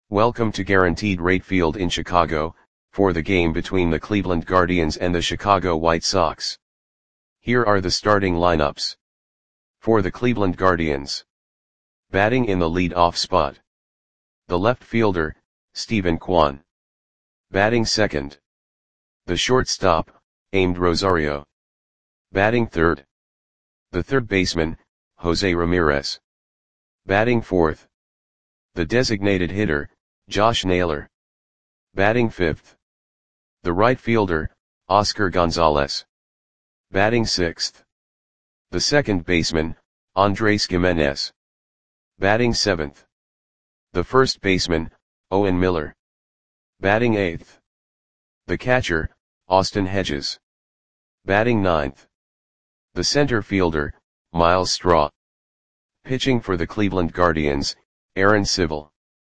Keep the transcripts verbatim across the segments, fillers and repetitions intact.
Welcome to Guaranteed Rate Field in Chicago, for the game between the Cleveland Guardians and the Chicago White Sox. Here are the starting lineups. For the Cleveland Guardians. Batting in the lead-off spot. The left fielder, Steven Kwan. Batting second. The shortstop, Amed Rosario. Batting third. The third baseman, Jose Ramirez. Batting fourth. The designated hitter, Josh Naylor. Batting fifth. The right fielder, Oscar Gonzalez. Batting sixth. The second baseman, Andres Gimenez. Batting seventh. The first baseman, Owen Miller. Batting eighth. The catcher, Austin Hedges. Batting ninth. The center fielder, Myles Straw. Pitching for the Cleveland Guardians, Aaron Civil.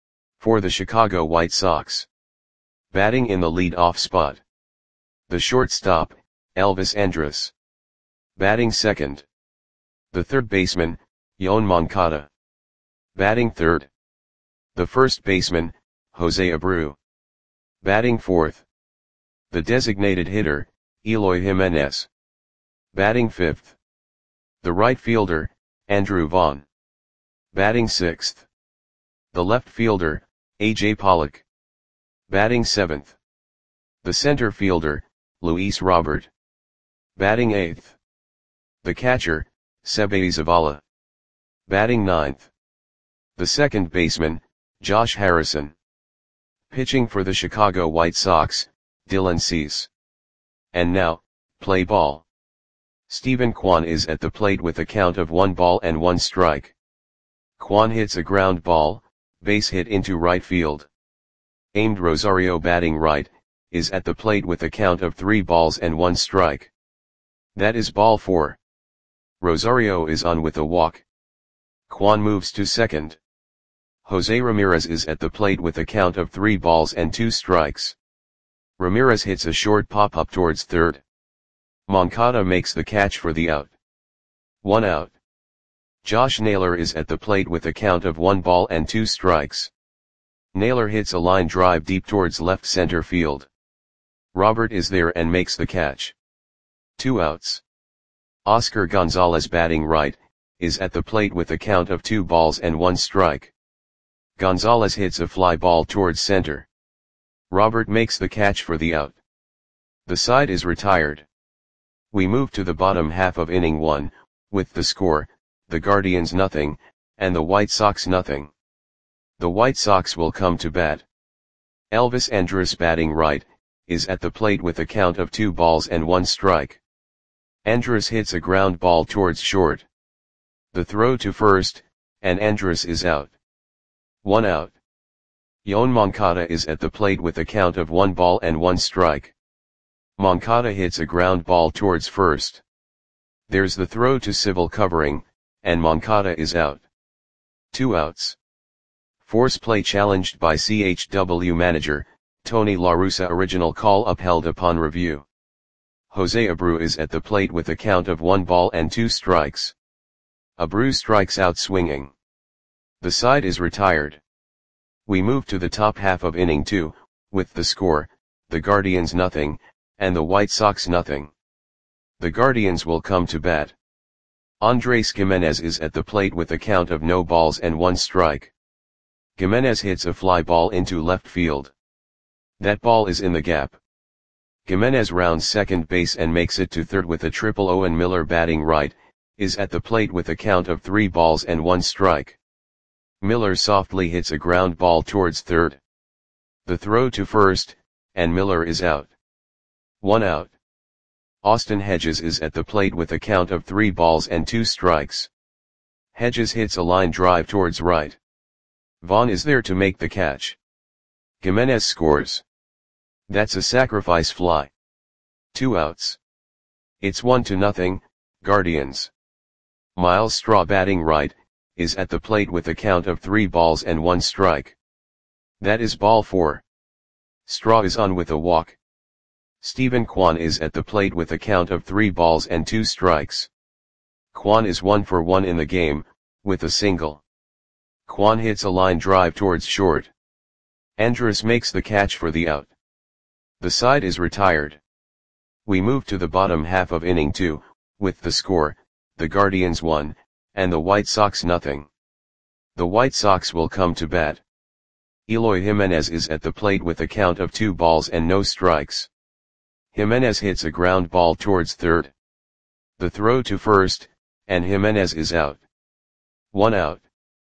For the Chicago White Sox. Batting in the lead-off spot. The shortstop, Elvis Andrus. Batting second. The third baseman, Yoan Moncada. Batting third. The first baseman, Jose Abreu. Batting fourth. The designated hitter, Eloy Jimenez. Batting fifth. The right fielder, Andrew Vaughn. Batting sixth. The left fielder, A J Pollock. Batting seventh. The center fielder, Luis Robert. Batting eighth. The catcher, Seby Zavala. Batting ninth. The second baseman, Josh Harrison. Pitching for the Chicago White Sox, Dylan Cease. And now, play ball. Steven Kwan is at the plate with a count of one ball and one strike. Kwan hits a ground ball, base hit into right field. Amed Rosario batting right, is at the plate with a count of three balls and one strike. That is ball four. Rosario is on with a walk. Kwan moves to second. Jose Ramirez is at the plate with a count of three balls and two strikes. Ramirez hits a short pop-up towards third. Moncada makes the catch for the out. One out. Josh Naylor is at the plate with a count of one ball and two strikes. Naylor hits a line drive deep towards left center field. Robert is there and makes the catch. Two outs. Oscar Gonzalez batting right, is at the plate with a count of two balls and one strike. Gonzalez hits a fly ball towards center. Robert makes the catch for the out. The side is retired. We move to the bottom half of inning one, with the score, the Guardians nothing, and the White Sox nothing. The White Sox will come to bat. Elvis Andrus batting right, is at the plate with a count of two balls and one strike. Andrus hits a ground ball towards short. The throw to first, and Andrus is out. One out. Yoan Moncada is at the plate with a count of one ball and one strike. Moncada hits a ground ball towards first. There's the throw to Civil covering, and Moncada is out. Two outs. Force play challenged by C H W manager, Tony La Russa. Original call upheld upon review. Jose Abreu is at the plate with a count of one ball and two strikes. Abreu strikes out swinging. The side is retired. We move to the top half of inning two, with the score, the Guardians nothing, and the White Sox nothing. The Guardians will come to bat. Andres Gimenez is at the plate with a count of no balls and one strike. Gimenez hits a fly ball into left field. That ball is in the gap. Gimenez rounds second base and makes it to third with a triple. Owen Miller batting right, is at the plate with a count of three balls and one strike. Miller softly hits a ground ball towards third. The throw to first, and Miller is out. One out. Austin Hedges is at the plate with a count of three balls and two strikes. Hedges hits a line drive towards right. Vaughn is there to make the catch. Gimenez scores. That's a sacrifice fly. Two outs. It's one to nothing, Guardians. Myles Straw batting right, is at the plate with a count of three balls and one strike. That is ball four. Straw is on with a walk. Steven Kwan is at the plate with a count of three balls and two strikes. Kwan is one for one in the game, with a single. Kwan hits a line drive towards short. Andrus makes the catch for the out. The side is retired. We move to the bottom half of inning two, with the score, the Guardians one, and the White Sox nothing. The White Sox will come to bat. Eloy Jimenez is at the plate with a count of two balls and no strikes. Jimenez hits a ground ball towards third. The throw to first, and Jimenez is out. One out.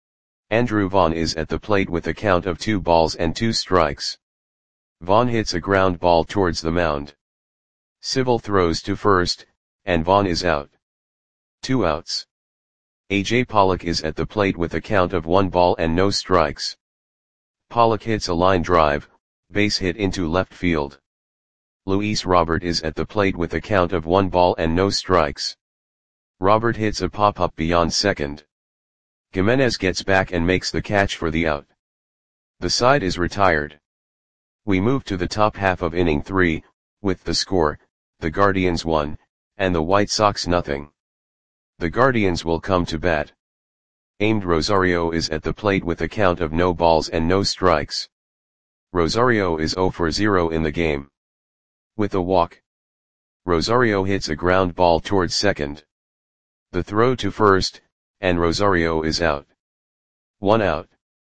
Andrew Vaughn is at the plate with a count of two balls and two strikes. Vaughn hits a ground ball towards the mound. Civil throws to first, and Vaughn is out. Two outs. A J Pollock is at the plate with a count of one ball and no strikes. Pollock hits a line drive, base hit into left field. Luis Robert is at the plate with a count of one ball and no strikes. Robert hits a pop-up beyond second. Gimenez gets back and makes the catch for the out. The side is retired. We move to the top half of inning three, with the score, the Guardians one, and the White Sox nothing. The Guardians will come to bat. Aimed Rosario is at the plate with a count of no balls and no strikes. Rosario is zero for zero in the game. With a walk, Rosario hits a ground ball towards second. The throw to first, and Rosario is out. One out.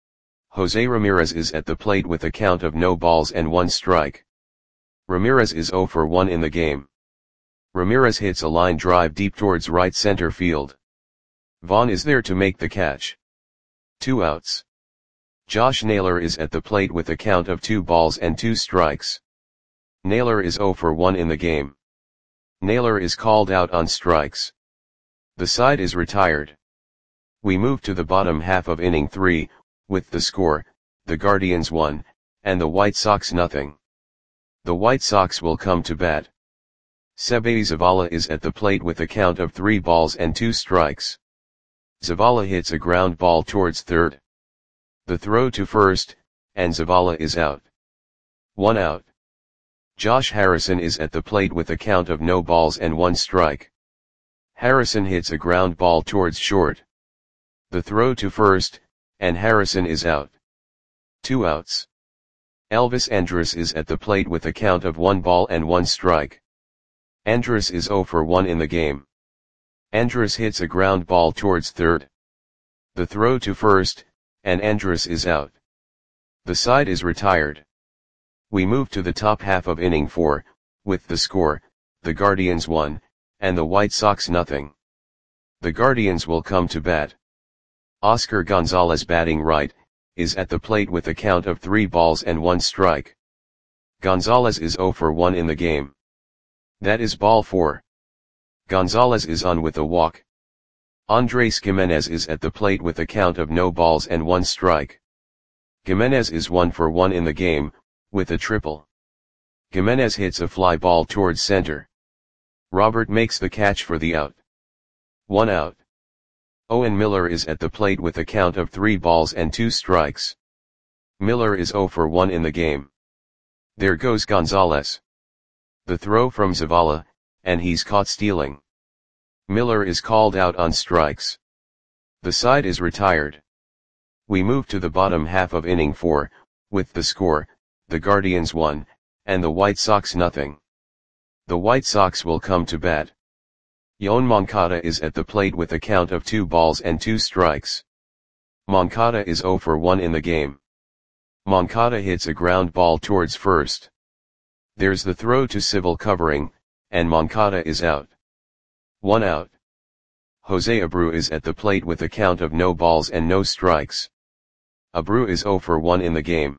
Jose Ramirez is at the plate with a count of no balls and one strike. Ramirez is zero for one in the game. Ramirez hits a line drive deep towards right center field. Vaughn is there to make the catch. Two outs. Josh Naylor is at the plate with a count of two balls and two strikes. Naylor is zero for one in the game. Naylor is called out on strikes. The side is retired. We move to the bottom half of inning three, with the score, the Guardians one, and the White Sox nothing. The White Sox will come to bat. Seby Zavala is at the plate with a count of three balls and two strikes. Zavala hits a ground ball towards third. The throw to first, and Zavala is out. One out. Josh Harrison is at the plate with a count of no balls and one strike. Harrison hits a ground ball towards short. The throw to first, and Harrison is out. Two outs. Elvis Andrus is at the plate with a count of one ball and one strike. Andrus is zero for one in the game. Andrus hits a ground ball towards third. The throw to first, and Andrus is out. The side is retired. We move to the top half of inning four, with the score, the Guardians one, and the White Sox nothing. The Guardians will come to bat. Oscar Gonzalez, batting right, is at the plate with a count of three balls and one strike. Gonzalez is zero for one in the game. That is ball four. Gonzalez is on with a walk. Andres Gimenez is at the plate with a count of no balls and one strike. Gimenez is one for one in the game, with a triple. Gimenez hits a fly ball towards center. Robert makes the catch for the out. One out. Owen Miller is at the plate with a count of three balls and two strikes. Miller is zero for one in the game. There goes Gonzalez. The throw from Zavala, and he's caught stealing. Miller is called out on strikes. The side is retired. We move to the bottom half of inning four, with the score, the Guardians one, and the White Sox nothing. The White Sox will come to bat. Yoan Moncada is at the plate with a count of two balls and two strikes. Moncada is zero for one in the game. Moncada hits a ground ball towards first. There's the throw to Civil covering, and Moncada is out. One out. Jose Abreu is at the plate with a count of no balls and no strikes. Abreu is zero for one in the game.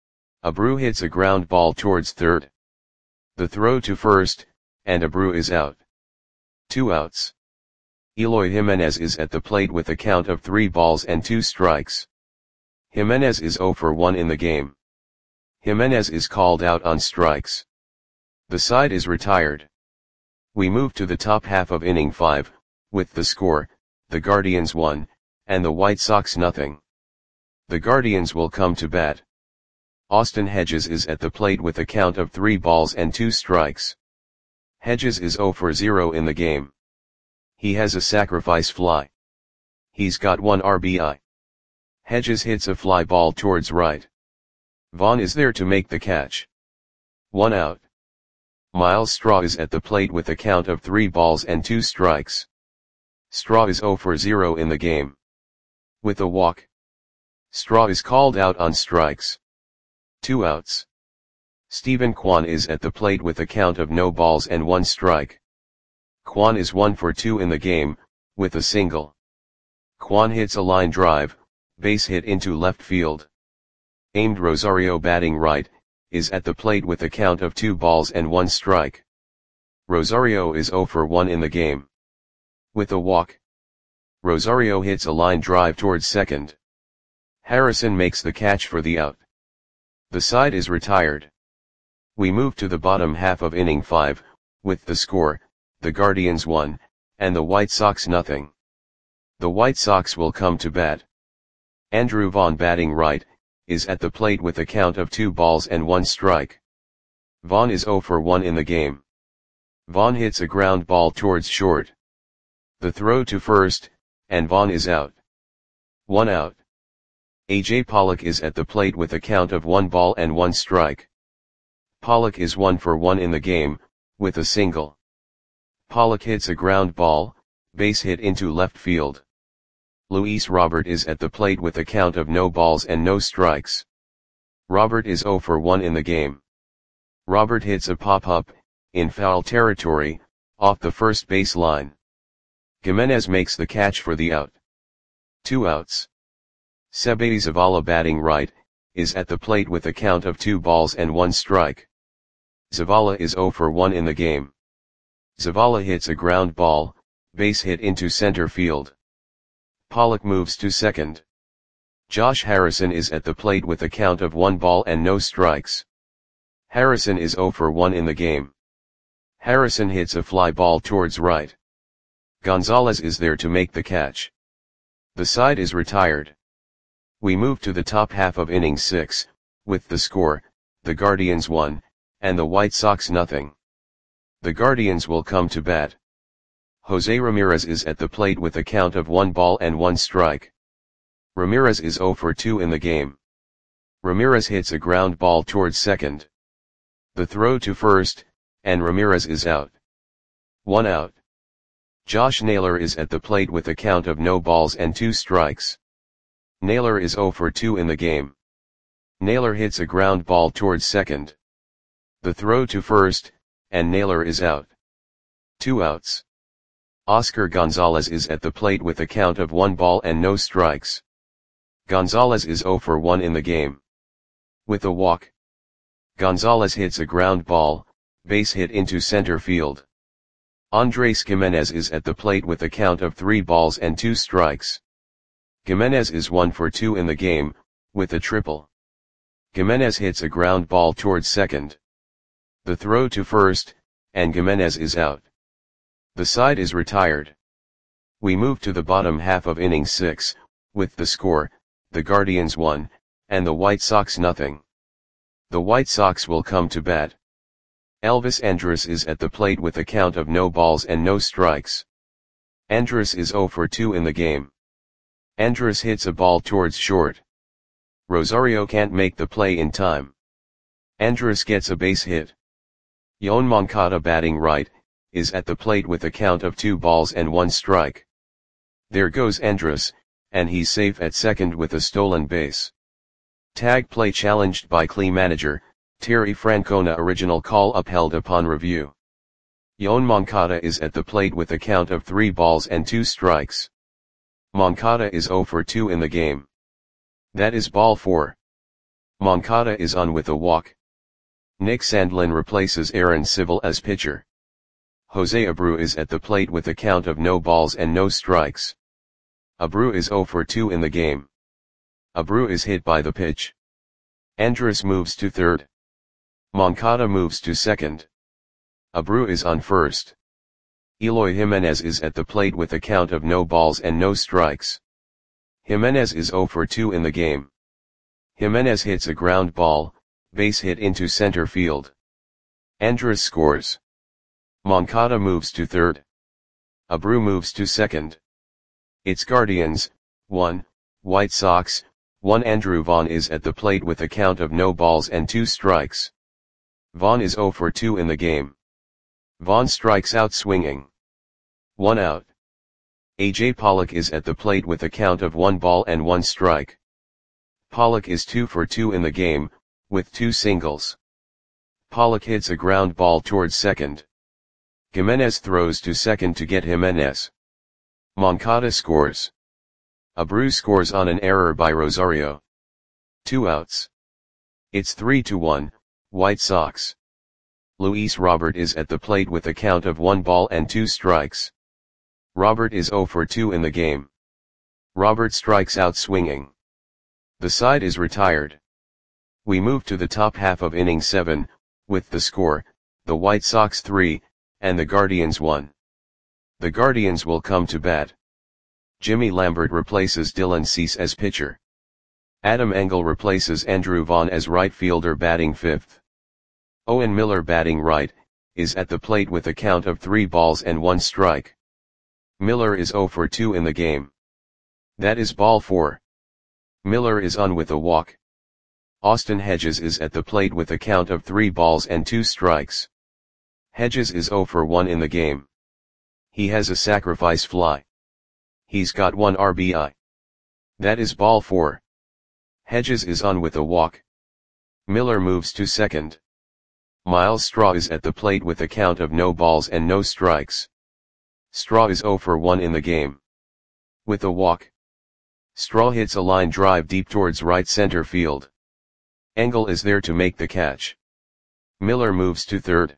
Abreu hits a ground ball towards third. The throw to first, and Abreu is out. Two outs. Eloy Jimenez is at the plate with a count of three balls and two strikes. Jimenez is zero for one in the game. Jimenez is called out on strikes. The side is retired. We move to the top half of inning five, with the score, the Guardians one, and the White Sox nothing. The Guardians will come to bat. Austin Hedges is at the plate with a count of three balls and two strikes. Hedges is zero for zero in the game. He has a sacrifice fly. He's got one R B I. Hedges hits a fly ball towards right. Vaughn is there to make the catch. One out. Miles Straw is at the plate with a count of three balls and two strikes. Straw is zero for zero in the game. With a walk, Straw is called out on strikes. Two outs. Stephen Kwan is at the plate with a count of no balls and one strike. Kwan is one for two in the game, with a single. Kwan hits a line drive, base hit into left field. Aimed Rosario batting right, is at the plate with a count of two balls and one strike. Rosario is zero for one in the game. With a walk, Rosario hits a line drive towards second. Harrison makes the catch for the out. The side is retired. We move to the bottom half of inning five, with the score, the Guardians one, and the White Sox nothing. The White Sox will come to bat. Andrew Vaughn batting right, is at the plate with a count of two balls and one strike. Vaughn is zero for one in the game. Vaughn hits a ground ball towards short. The throw to first, and Vaughn is out. One out. A J Pollock is at the plate with a count of one ball and one strike. Pollock is one for one in the game, with a single. Pollock hits a ground ball, base hit into left field. Luis Robert is at the plate with a count of no balls and no strikes. Robert is zero for one in the game. Robert hits a pop-up, in foul territory, off the first base line. Gimenez makes the catch for the out. Two outs. Seby Zavala batting right, is at the plate with a count of two balls and one strike. Zavala is zero for one in the game. Zavala hits a ground ball, base hit into center field. Pollock moves to second. Josh Harrison is at the plate with a count of one ball and no strikes. Harrison is zero for one in the game. Harrison hits a fly ball towards right. Gonzalez is there to make the catch. The side is retired. We move to the top half of inning six, with the score, the Guardians one, and the White Sox nothing. The Guardians will come to bat. Jose Ramirez is at the plate with a count of one ball and one strike. Ramirez is zero for two in the game. Ramirez hits a ground ball towards second. The throw to first, and Ramirez is out. One out. Josh Naylor is at the plate with a count of no balls and two strikes. Naylor is zero for two in the game. Naylor hits a ground ball towards second. The throw to first, and Naylor is out. Two outs. Oscar Gonzalez is at the plate with a count of one ball and no strikes. Gonzalez is zero for one in the game. With a walk, Gonzalez hits a ground ball, base hit into center field. Andres Gimenez is at the plate with a count of three balls and two strikes. Gimenez is one for two in the game, with a triple. Gimenez hits a ground ball towards second. The throw to first, and Gimenez is out. The side is retired. We move to the bottom half of inning six, with the score, the Guardians one, and the White Sox nothing. The White Sox will come to bat. Elvis Andrus is at the plate with a count of no balls and no strikes. Andrus is zero for two in the game. Andrus hits a ball towards short. Rosario can't make the play in time. Andrus gets a base hit. Yoan Moncada batting right, is at the plate with a count of two balls and one strike. There goes Andrus, and he's safe at second with a stolen base. Tag play challenged by Clee manager, Terry Francona. Original call upheld upon review. Yoan Moncada is at the plate with a count of three balls and two strikes. Moncada is zero for two in the game. That is ball four. Moncada is on with a walk. Nick Sandlin replaces Aaron Civil as pitcher. Jose Abreu is at the plate with a count of no balls and no strikes. Abreu is zero for two in the game. Abreu is hit by the pitch. Andrus moves to third. Moncada moves to second. Abreu is on first. Eloy Jimenez is at the plate with a count of no balls and no strikes. Jimenez is zero for two in the game. Jimenez hits a ground ball, base hit into center field. Andrus scores. Moncada moves to third. Abreu moves to second. It's Guardians, one, White Sox, one Andrew Vaughn is at the plate with a count of no balls and two strikes. Vaughn is zero for two in the game. Vaughn strikes out swinging. one out. A J Pollock is at the plate with a count of one ball and one strike. Pollock is two for two in the game, with two singles. Pollock hits a ground ball towards second. Jimenez throws to second to get Jimenez. Moncada scores. Abreu scores on an error by Rosario. Two outs. It's three to one, White Sox. Luis Robert is at the plate with a count of one ball and two strikes. Robert is zero for two in the game. Robert strikes out swinging. The side is retired. We move to the top half of inning seven, with the score, the White Sox three, and the Guardians one. The Guardians will come to bat. Jimmy Lambert replaces Dylan Cease as pitcher. Adam Engel replaces Andrew Vaughn as right fielder batting fifth. Owen Miller batting right, is at the plate with a count of three balls and one strike. Miller is zero for two in the game. That is ball four. Miller is on with a walk. Austin Hedges is at the plate with a count of three balls and two strikes. Hedges is zero for one in the game. He has a sacrifice fly. He's got one R B I. That is ball four. Hedges is on with a walk. Miller moves to second. Miles Straw is at the plate with a count of no balls and no strikes. Straw is zero for one in the game. With a walk. Straw hits a line drive deep towards right center field. Engel is there to make the catch. Miller moves to third.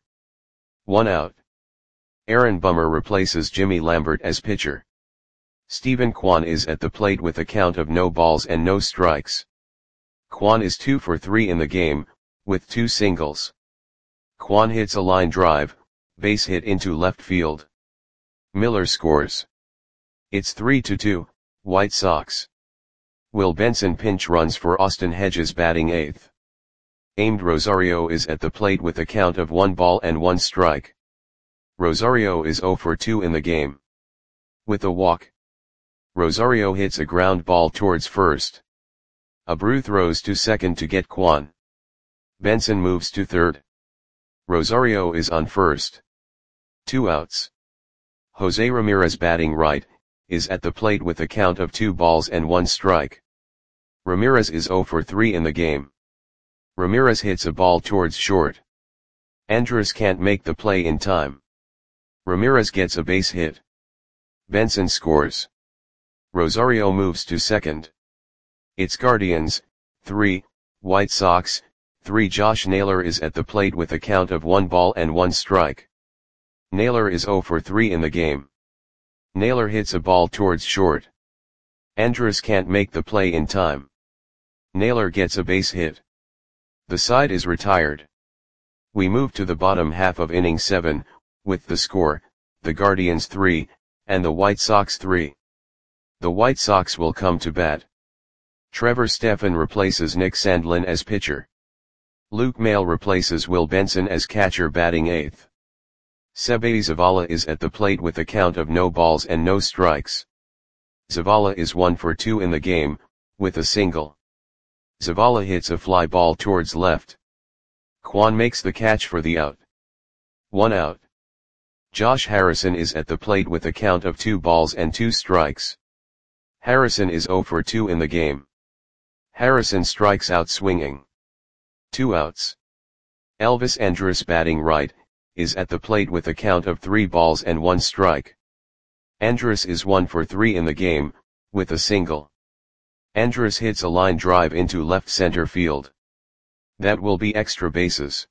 One out. Aaron Bummer replaces Jimmy Lambert as pitcher. Stephen Kwan is at the plate with a count of no balls and no strikes. Kwan is two for three in the game, with two singles. Kwan hits a line drive, base hit into left field. Miller scores. It's three to two, White Sox. Will Benson pinch runs for Austin Hedges batting eighth. Aimed Rosario is at the plate with a count of one ball and one strike. Rosario is zero for two in the game. With a walk. Rosario hits a ground ball towards first. Abreu throws to second to get Kwan. Benson moves to third. Rosario is on first. Two outs. Jose Ramirez batting right, is at the plate with a count of two balls and one strike. Ramirez is zero for three in the game. Ramirez hits a ball towards short. Andrus can't make the play in time. Ramirez gets a base hit. Benson scores. Rosario moves to second. It's Guardians, three, White Sox, three. Josh Naylor is at the plate with a count of one ball and one strike. Naylor is zero for three in the game. Naylor hits a ball towards short. Andrus can't make the play in time. Naylor gets a base hit. The side is retired. We move to the bottom half of inning seven, with the score, the Guardians three, and the White Sox three. The White Sox will come to bat. Trevor Stephan replaces Nick Sandlin as pitcher. Luke Maile replaces Will Benson as catcher batting eighth. Seby Zavala is at the plate with a count of no balls and no strikes. Zavala is one for two in the game, with a single. Zavala hits a fly ball towards left. Kwan makes the catch for the out. One out. Josh Harrison is at the plate with a count of two balls and two strikes. Harrison is zero for two in the game. Harrison strikes out swinging. Two outs. Elvis Andrus batting right, is at the plate with a count of three balls and one strike. Andrus is one for three in the game, with a single. Andrus hits a line drive into left center field. That will be extra bases.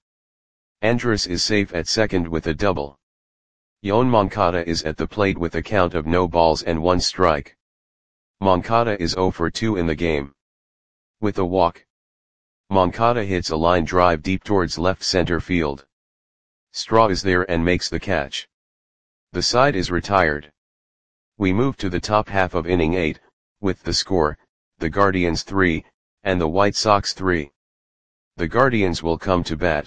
Andrus is safe at second with a double. Yoan Moncada is at the plate with a count of no balls and one strike. Moncada is zero for two in the game. With a walk. Moncada hits a line drive deep towards left center field. Straw is there and makes the catch. The side is retired. We move to the top half of inning eight, with the score, the Guardians three, and the White Sox three. The Guardians will come to bat.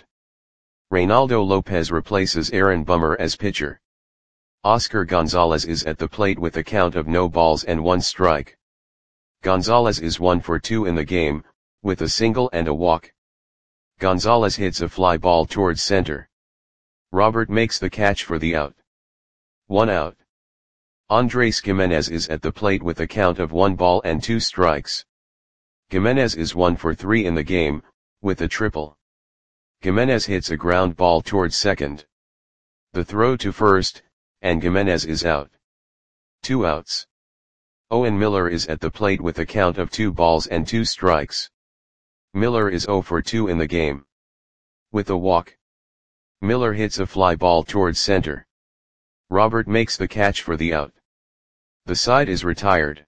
Reynaldo Lopez replaces Aaron Bummer as pitcher. Oscar Gonzalez is at the plate with a count of no balls and one strike. Gonzalez is one for two in the game, with a single and a walk. Gonzalez hits a fly ball towards center. Robert makes the catch for the out. One out. Andres Gimenez is at the plate with a count of one ball and two strikes. Gimenez is one for three in the game, with a triple. Gimenez hits a ground ball towards second. The throw to first, and Gimenez is out. Two outs. Owen Miller is at the plate with a count of two balls and two strikes. Miller is zero for two in the game. With a walk. Miller hits a fly ball towards center. Robert makes the catch for the out. The side is retired.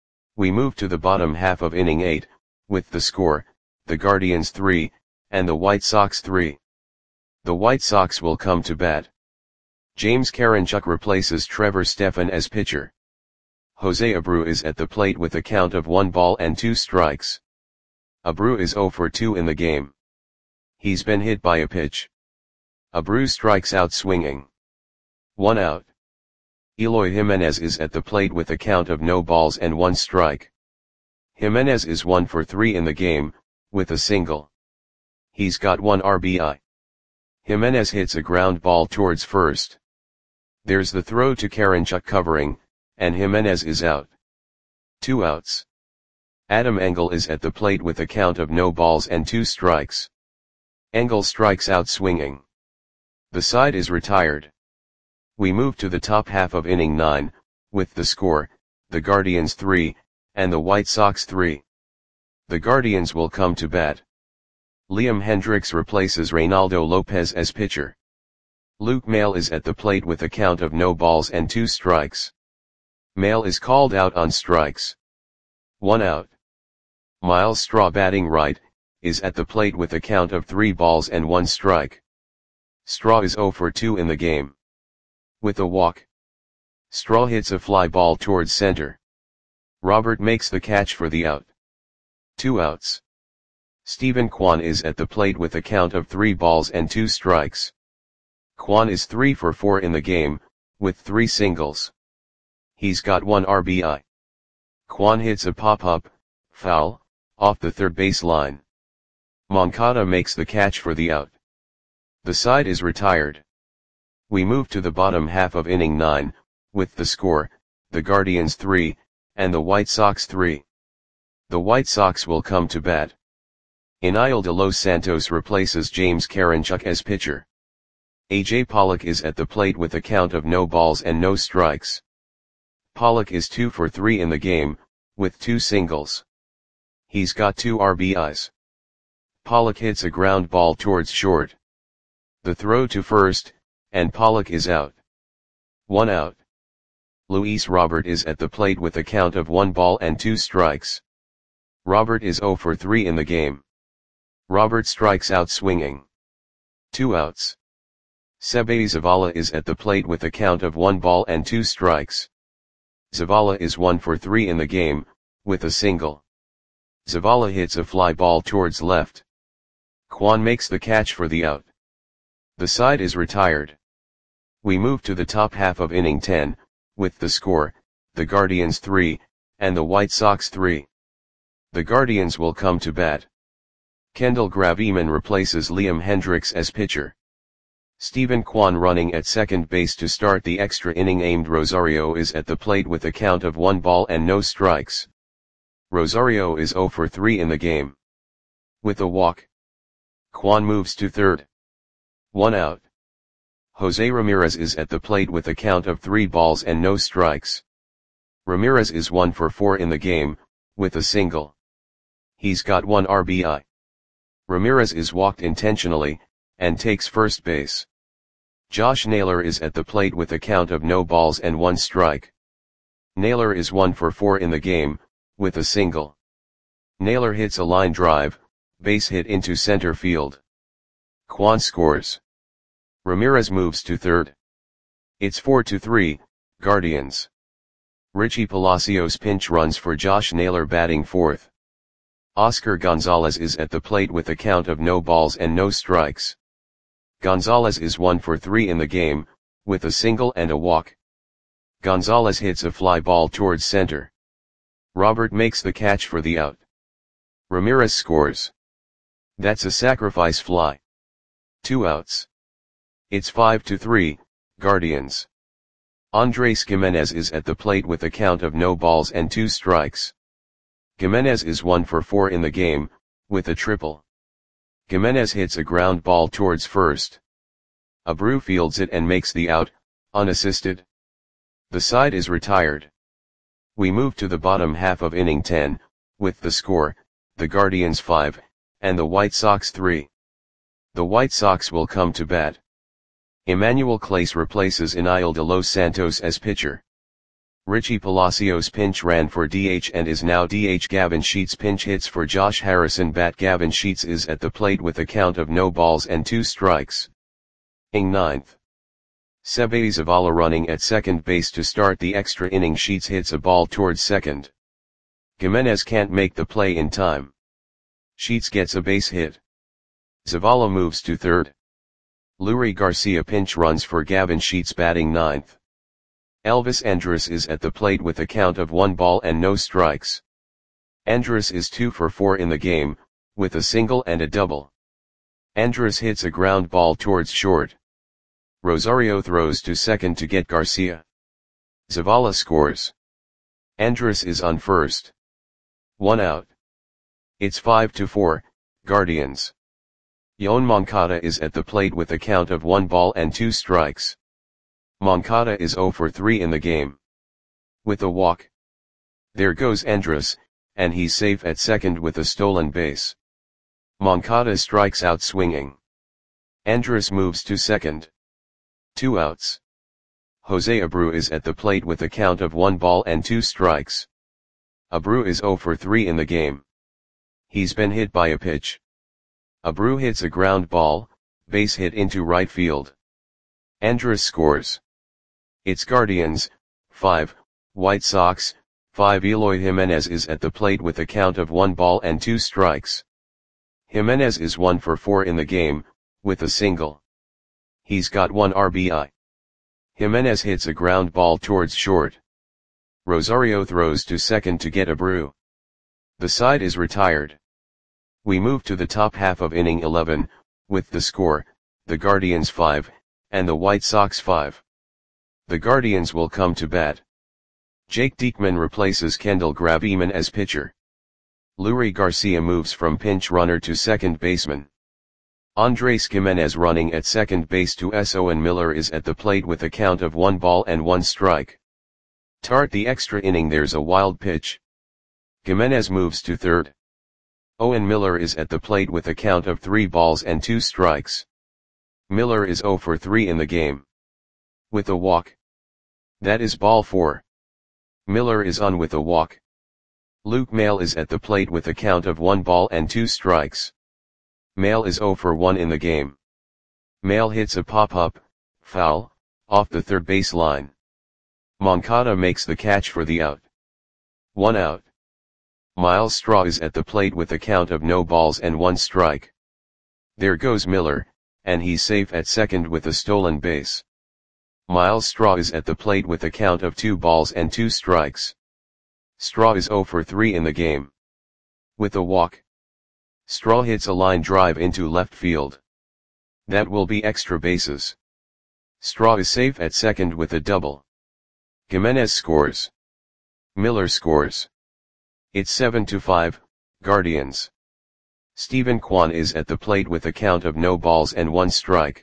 We move to the bottom half of inning eight, with the score, the Guardians three, and the White Sox three. The White Sox will come to bat. James Karinchak replaces Trevor Stephan as pitcher. Jose Abreu is at the plate with a count of one ball and two strikes. Abreu is zero for two in the game. He's been hit by a pitch. Abreu strikes out swinging. One out. Eloy Jimenez is at the plate with a count of no balls and one strike. Jimenez is one for three in the game, with a single. He's got one R B I. Jimenez hits a ground ball towards first. There's the throw to Karinchak covering, and Jimenez is out. Two outs. Adam Engel is at the plate with a count of no balls and two strikes. Engel strikes out swinging. The side is retired. We move to the top half of inning nine, with the score, the Guardians three, and the White Sox three. The Guardians will come to bat. Liam Hendriks replaces Reynaldo Lopez as pitcher. Luke Maile is at the plate with a count of no balls and two strikes. Maile is called out on strikes. One out. Miles Straw, batting right, is at the plate with a count of three balls and one strike. Straw is zero for two in the game. With a walk. Straw hits a fly ball towards center. Robert makes the catch for the out. Two outs. Stephen Kwan is at the plate with a count of three balls and two strikes. Kwan is three for four in the game, with three singles. He's got one R B I. Kwan hits a pop-up, foul, off the third base line. Moncada makes the catch for the out. The side is retired. We move to the bottom half of inning nine, with the score, the Guardians three, and the White Sox three. The White Sox will come to bat. Iniel de Los Santos replaces James Karinchak as pitcher. A J Pollock is at the plate with a count of no balls and no strikes. Pollock is two for three in the game, with two singles. He's got two R B Is. Pollock hits a ground ball towards short. The throw to first, and Pollock is out. One out. Luis Robert is at the plate with a count of one ball and two strikes. Robert is zero for three in the game. Robert strikes out swinging. Two outs. Sebe Zavala is at the plate with a count of one ball and two strikes. Zavala is one for three in the game, with a single. Zavala hits a fly ball towards left. Kwan makes the catch for the out. The side is retired. We move to the top half of inning ten, with the score, the Guardians three, and the White Sox three. The Guardians will come to bat. Kendall Graveman replaces Liam Hendriks as pitcher. Stephen Kwan, running at second base to start the extra inning. Aimed Rosario is at the plate with a count of one ball and no strikes. Rosario is zero for three in the game. With a walk. Kwan moves to third. One out. Jose Ramirez is at the plate with a count of three balls and no strikes. Ramirez is one for four in the game, with a single. He's got one R B I. Ramirez is walked intentionally, and takes first base. Josh Naylor is at the plate with a count of no balls and one strike. Naylor is one for four in the game, with a single. Naylor hits a line drive, base hit into center field. Kwan scores. Ramirez moves to third. It's four to three, Guardians. Richie Palacios pinch runs for Josh Naylor, batting fourth. Oscar Gonzalez is at the plate with a count of no balls and no strikes. Gonzalez is one for three in the game, with a single and a walk. Gonzalez hits a fly ball towards center. Robert makes the catch for the out. Ramirez scores. That's a sacrifice fly. Two outs. It's five to three, Guardians. Andres Gimenez is at the plate with a count of no balls and two strikes. Gimenez is one for four in the game, with a triple. Gimenez hits a ground ball towards first. Abreu fields it and makes the out, unassisted. The side is retired. We move to the bottom half of inning ten, with the score, the Guardians five, and the White Sox three. The White Sox will come to bat. Emmanuel Clase replaces Eniel de Los Santos as pitcher. Richie Palacios pinch ran for D H and is now D H. Gavin Sheets pinch hits for Josh Harrison bat. Gavin Sheets is at the plate with a count of no balls and two strikes. Inning ninth. Sebe Zavala running at second base to start the extra inning. Sheets hits a ball towards second. Gimenez can't make the play in time. Sheets gets a base hit. Zavala moves to third. Lurie Garcia pinch runs for Gavin Sheets batting ninth. Elvis Andrus is at the plate with a count of one ball and no strikes. Andrus is two for four in the game, with a single and a double. Andrus hits a ground ball towards short. Rosario throws to second to get Garcia. Zavala scores. Andrus is on first. One out. It's five to four, Guardians. Yoan Moncada is at the plate with a count of one ball and two strikes. Moncada is zero for three in the game. With a walk. There goes Andrus, and he's safe at second with a stolen base. Moncada strikes out swinging. Andrus moves to second. Two outs. Jose Abreu is at the plate with a count of one ball and two strikes. Abreu is zero for three in the game. He's been hit by a pitch. Abreu hits a ground ball, base hit into right field. Andrus scores. It's Guardians, five, White Sox, five. Eloy Jimenez is at the plate with a count of one ball and two strikes. Jimenez is one for four in the game, with a single. He's got one R B I. Jimenez hits a ground ball towards short. Rosario throws to second to get Abreu. The side is retired. We move to the top half of inning eleven, with the score, the Guardians five, and the White Sox five. The Guardians will come to bat. Jake Diekman replaces Kendall Graveman as pitcher. Lurie Garcia moves from pinch runner to second baseman. Andres Gimenez running at second base to S. Owen Miller is at the plate with a count of one ball and one strike. Start the extra inning. There's a wild pitch. Gimenez moves to third. Owen Miller is at the plate with a count of three balls and two strikes. Miller is zero for three in the game. With a walk. That is ball four. Miller is on with a walk. Luke Maile is at the plate with a count of one ball and two strikes. Maile is zero for one in the game. Maile hits a pop-up, foul, off the third base line. Moncada makes the catch for the out. One out. Miles Straw is at the plate with a count of no balls and one strike. There goes Miller, and he's safe at second with a stolen base. Miles Straw is at the plate with a count of two balls and two strikes. Straw is zero for three in the game. With a walk. Straw hits a line drive into left field. That will be extra bases. Straw is safe at second with a double. Gimenez scores. Miller scores. It's seven to five, Guardians. Stephen Kwan is at the plate with a count of no balls and one strike.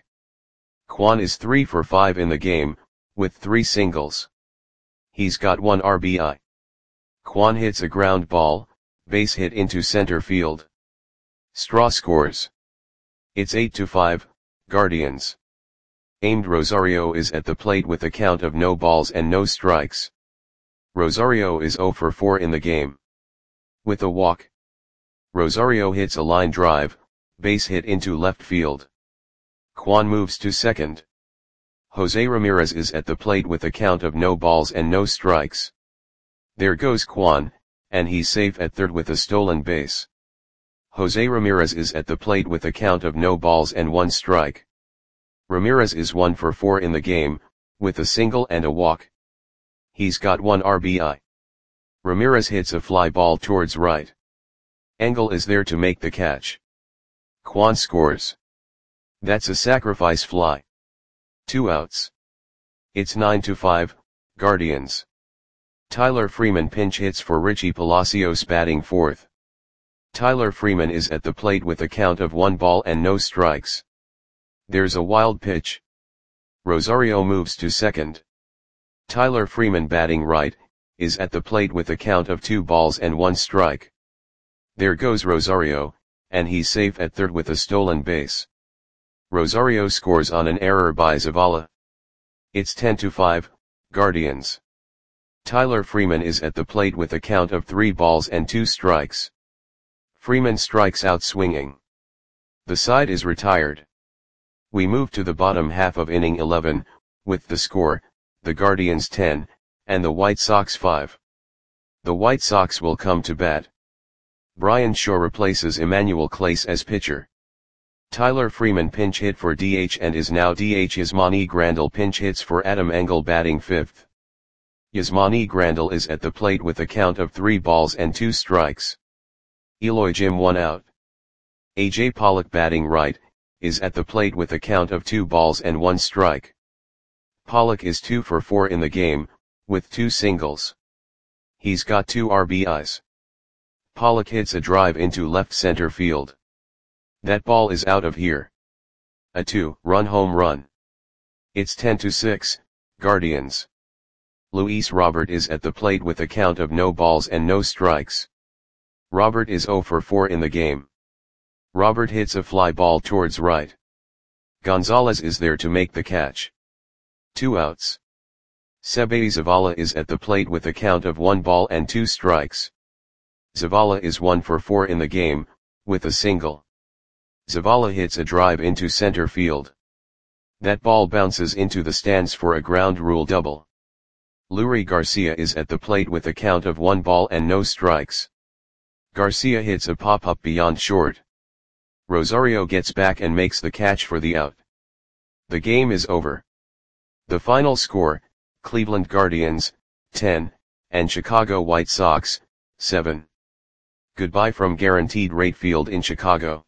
Kwan is three for five in the game, with three singles. He's got one R B I. Kwan hits a ground ball, base hit into center field. Straw scores. It's eight to five, Guardians. Aimed Rosario is at the plate with a count of no balls and no strikes. Rosario is zero for four in the game. With a walk. Rosario hits a line drive, base hit into left field. Kwan moves to second. Jose Ramirez is at the plate with a count of no balls and no strikes. There goes Kwan, and he's safe at third with a stolen base. Jose Ramirez is at the plate with a count of no balls and one strike. Ramirez is one for four in the game, with a single and a walk. He's got one R B I. Ramirez hits a fly ball towards right. Engel is there to make the catch. Kwan scores. That's a sacrifice fly. Two outs. It's nine to five, Guardians. Tyler Freeman pinch hits for Richie Palacios batting fourth. Tyler Freeman is at the plate with a count of one ball and no strikes. There's a wild pitch. Rosario moves to second. Tyler Freeman batting right, is at the plate with a count of two balls and one strike. There goes Rosario, and he's safe at third with a stolen base. Rosario scores on an error by Zavala. It's ten to five, Guardians. Tyler Freeman is at the plate with a count of three balls and two strikes. Freeman strikes out swinging. The side is retired. We move to the bottom half of inning eleven, with the score, the Guardians ten, and the White Sox five. The White Sox will come to bat. Brian Shaw replaces Emmanuel Clase as pitcher. Tyler Freeman pinch hit for D H and is now D H. Yasmani Grandal pinch hits for Adam Engel batting fifth. Yasmani Grandal is at the plate with a count of three balls and two strikes. Eloy Jim one out. A J Pollock batting right, is at the plate with a count of two balls and one strike. Pollock is two for four in the game, with two singles. He's got two R B Is. Pollock hits a drive into left center field. That ball is out of here. A two-run home run. It's ten to six, Guardians. Luis Robert is at the plate with a count of no balls and no strikes. Robert is zero for four in the game. Robert hits a fly ball towards right. Gonzalez is there to make the catch. Two outs. Sebe Zavala is at the plate with a count of one ball and two strikes. Zavala is one for four in the game, with a single. Zavala hits a drive into center field. That ball bounces into the stands for a ground rule double. Leury Garcia is at the plate with a count of one ball and no strikes. Garcia hits a pop-up beyond short. Rosario gets back and makes the catch for the out. The game is over. The final score, Cleveland Guardians, ten, and Chicago White Sox, seven. Goodbye from Guaranteed Rate Field in Chicago.